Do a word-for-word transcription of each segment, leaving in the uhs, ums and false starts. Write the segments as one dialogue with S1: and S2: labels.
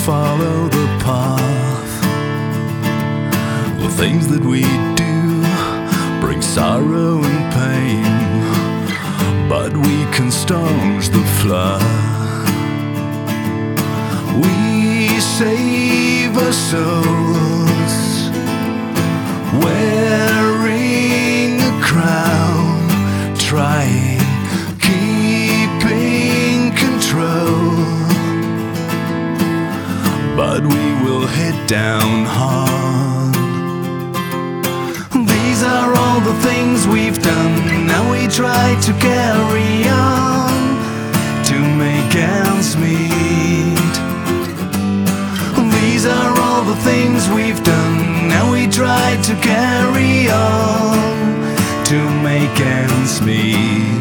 S1: follow the path. The things that we do bring sorrow and pain, but we can staunch the flood. We save our souls wearing a crown, trying, keeping control, but we will hit down hard. These are all the things we've done, now we try to carry on to make ends meet. These are all the things we've done, now we try to carry on to make ends meet.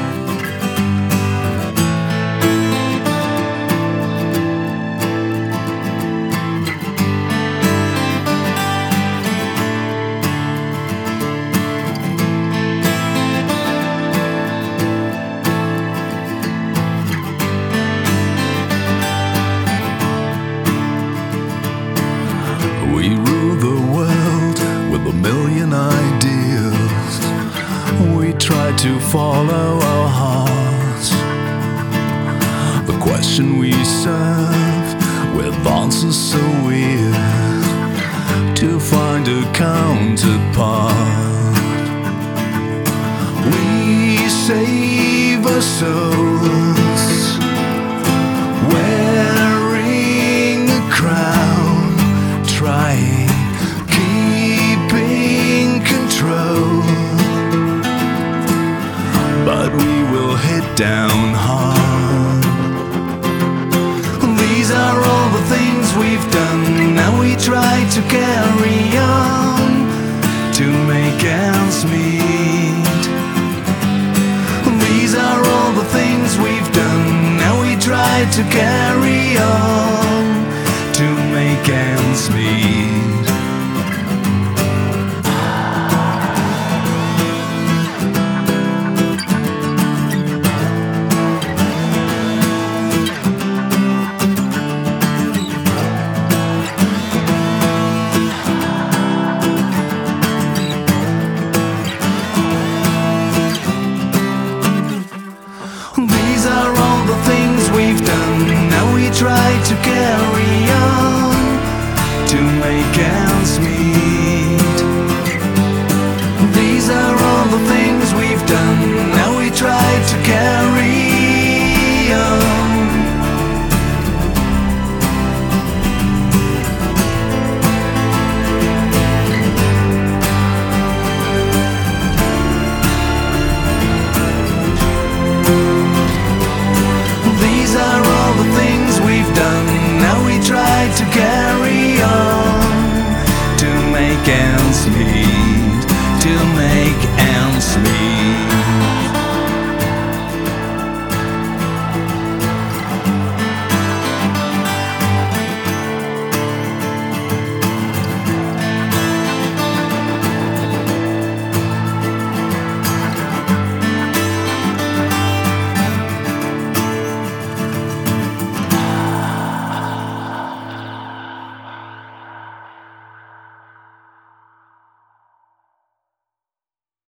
S1: We rule the world with a million ideas. We try to follow our hearts. The question we serve with answers so weird, to find a counterpart. We save our souls wearing a crown, trying, keeping control, but we will hit down hard. These are all the things we've done, now we try to carry on to make ends meet. These are all the things we've done, now we try to carry on to make ends meet. These are all the things we've done, now we try to carry on to make it